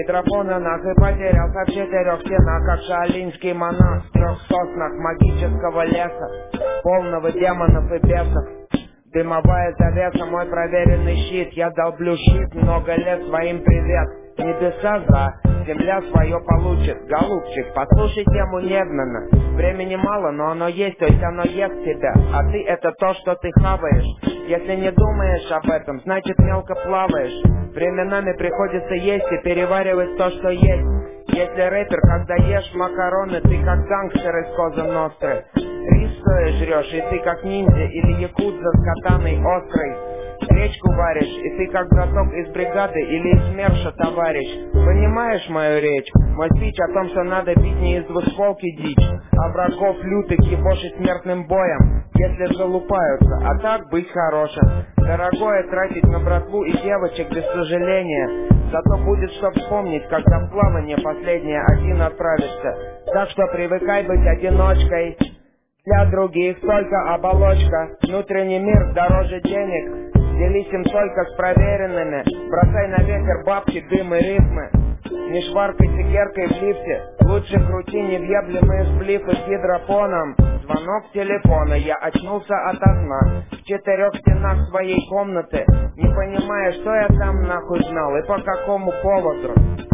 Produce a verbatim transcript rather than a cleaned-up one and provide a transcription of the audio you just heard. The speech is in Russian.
гидропона нахуй потерялся в четырех стенах, как шаолиньский монах в трех соснах магического леса, полного демонов и бесов. Дымовая завеса, мой проверенный щит. Я долблю щит много лет своим привет. Небеса за, земля свое получит. Голубчик, послушай тему Негнана. Времени мало, но оно есть, то есть оно ест тебя. А ты это то, что ты хаваешь. Если не думаешь об этом, значит мелко плаваешь. Временами приходится есть и переваривать то, что есть. Если рэпер, когда ешь макароны, ты как гангстер из Коза Ностры. Рис стоя жрешь, и ты как ниндзя или якудза с катаной острой. Речку варишь, и ты как браток из бригады или из МЕРШа, товарищ. Понимаешь мою речь? Мой спич о том, что надо бить не из двустволки дичь, а врагов лютых ебошить смертным боем, если залупаются, а так быть хорошим. Дорогое тратить на братву и девочек без сожаления. Зато будет что вспомнить, когда в плавание последнее один отправишься. Так что привыкай быть одиночкой. Для других только оболочка. Внутренний мир дороже денег. Делись им только с проверенными. Бросай на ветер бабки, дым и рифмы. Не шваркай цикеркой в лифте. Лучше крути невъеблемые сплифы с гидропоном. Звонок телефона, я очнулся ото сна. В четырех стенах своей комнаты, не понимая, что я там нахуй знал и по какому поводу.